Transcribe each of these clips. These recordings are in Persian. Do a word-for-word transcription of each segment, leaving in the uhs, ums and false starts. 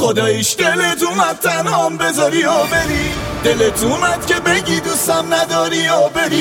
خداییش دلت اومد تنهام بذاری و بری، دلت اومد که بگی دوستم نداری و بری.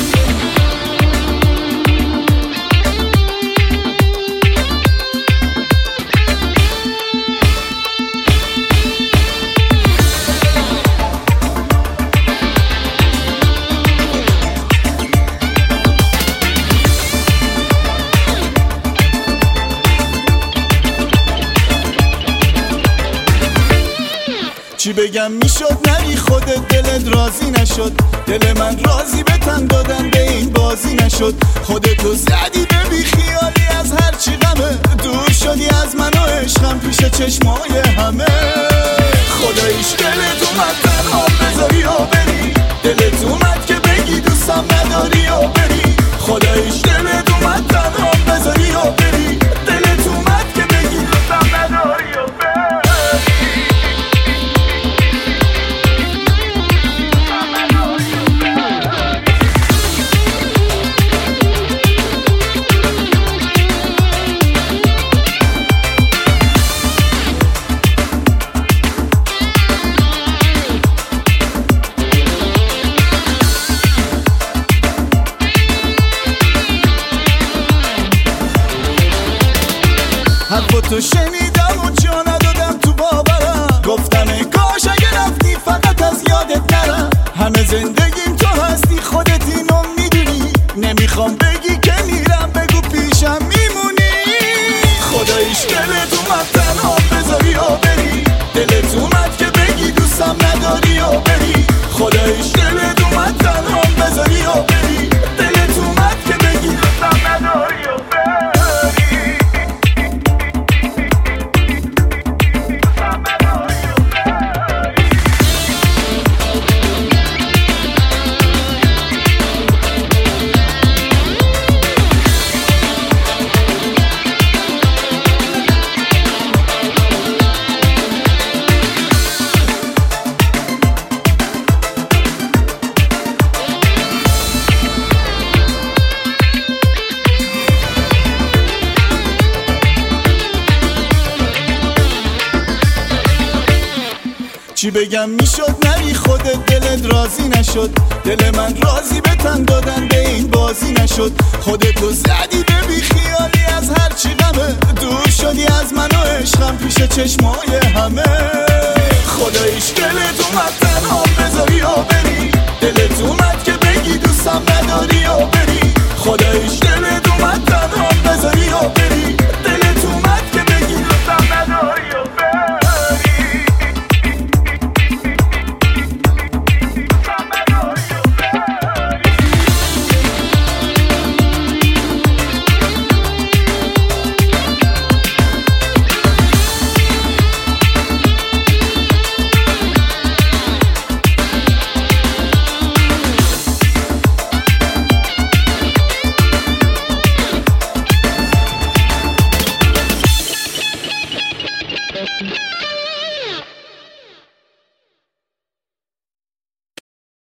چی بگم میشد نری خودت دلت راضی نشد، دل من راضی به تن دادن به این بازی نشد. خودتو زدی به بی خیالی از هر چی غمه، دور شدی از من و عشقم پیش چشمای همه. خداییش دلت اومد تنها بذاری و بری، دلت اومد که بگی دوستم نداری و بری. خداییش دلت اومد تنها بذاری و بری، دلت اومد که بگی دوستم نداری و بری. حرفتو شنیدم و جا ندادم تو باورم، گفتم ای کاش اگه رفتی فقط از یادت نرم. همه زندگیم تو هستی خودت اینو میدونی، نمیخوام بگی که میرم بگو پیشم میمونی. خداییش دلت اومد تنها بذاری و بری، دلت اومد که بگی دوستم نداری و بری. خداییش دلت اومد تنها بذاری و بری، دلت اومد که بگی دوستم نداری و بری. چی بگم میشد نری خودت دلت راضی نشد، دل من راضی به تن دادن به این بازی نشد. خودتو زدی به بی خیالی از هر چی غمه، دور شدی از من و عشقم پیش چشمای همه. خداییش دلت اومد تنها بذاری و بری، دلت اومد که بگی دوستم نداری و بری. خداییش